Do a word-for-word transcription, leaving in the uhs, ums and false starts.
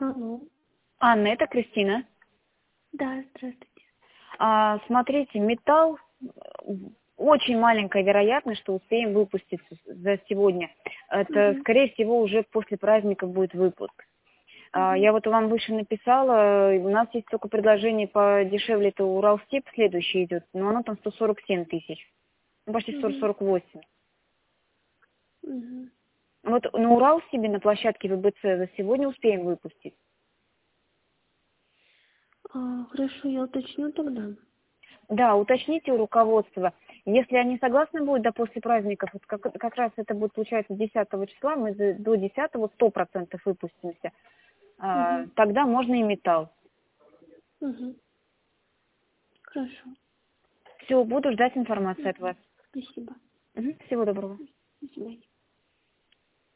Алло. Анна, это Кристина. Да, здравствуйте. А, смотрите, металл, очень маленькая вероятность, что успеем выпустить за сегодня. Это, Угу. скорее всего, уже после праздника будет выпуск. А, Угу. я вот вам выше написала, у нас есть только предложение подешевле, это Уралстип следующий идет, но оно там сто сорок семь тысяч, ну, почти сто Угу. сорок восемь. Угу. Вот на Уралстибе на площадке ВБЦ за сегодня успеем выпустить. А, хорошо, я уточню тогда. Да, уточните у руководства. Если они согласны будут до после праздников, вот как, как раз это будет, получается, десятого числа, мы за- до десятого сто процентов выпустимся, а, Угу. тогда можно и металл. Угу. Хорошо. Все, буду ждать информации от Угу. вас. Спасибо. Мгм, всего доброго. До свидания.